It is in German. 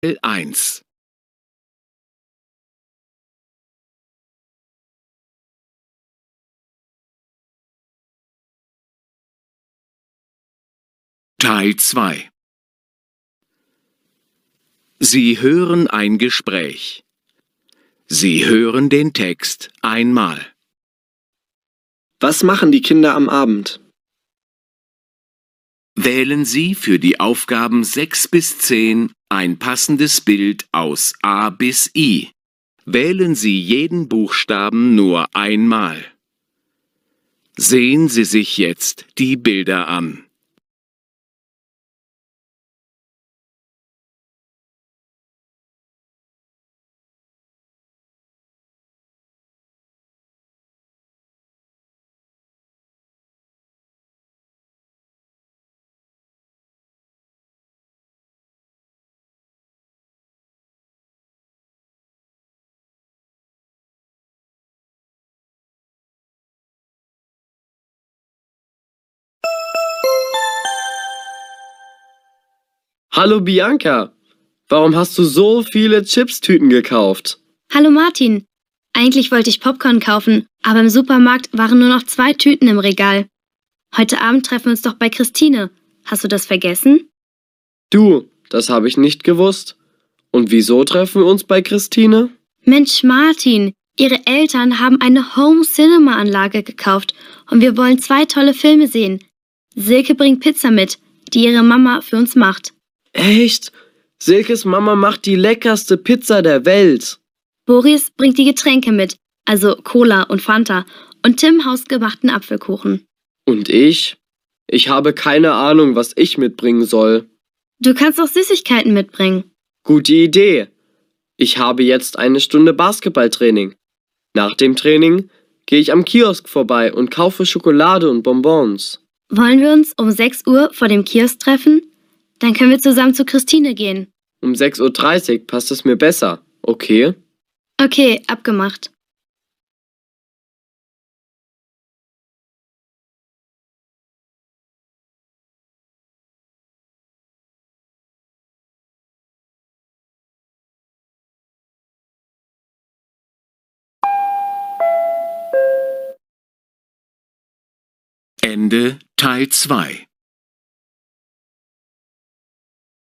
1. Teil 2. Sie hören ein Gespräch. Sie hören den Text einmal. Was machen die Kinder am Abend? Wählen Sie für die Aufgaben 6 bis 10 ein passendes Bild aus A bis I. Wählen Sie jeden Buchstaben nur einmal. Sehen Sie sich jetzt die Bilder an. Hallo Bianca, warum hast du so viele Chipstüten gekauft? Hallo Martin. Eigentlich wollte ich Popcorn kaufen, aber im Supermarkt waren nur noch 2 Tüten im Regal. Heute Abend treffen wir uns doch bei Christine. Hast du das vergessen? Du, das habe ich nicht gewusst. Und wieso treffen wir uns bei Christine? Mensch Martin, ihre Eltern haben eine Home-Cinema-Anlage gekauft und wir wollen 2 tolle Filme sehen. Silke bringt Pizza mit, die ihre Mama für uns macht. Echt? Silkes Mama macht die leckerste Pizza der Welt. Boris bringt die Getränke mit, also Cola und Fanta, und Tim hausgemachten Apfelkuchen. Und ich? Ich habe keine Ahnung, was ich mitbringen soll. Du kannst auch Süßigkeiten mitbringen. Gute Idee. Ich habe jetzt eine Stunde Basketballtraining. Nach dem Training gehe ich am Kiosk vorbei und kaufe Schokolade und Bonbons. Wollen wir uns um 6 Uhr vor dem Kiosk treffen? Dann können wir zusammen zu Christine gehen. Um 6:30 Uhr passt es mir besser, okay? Okay, abgemacht. Ende Teil 2.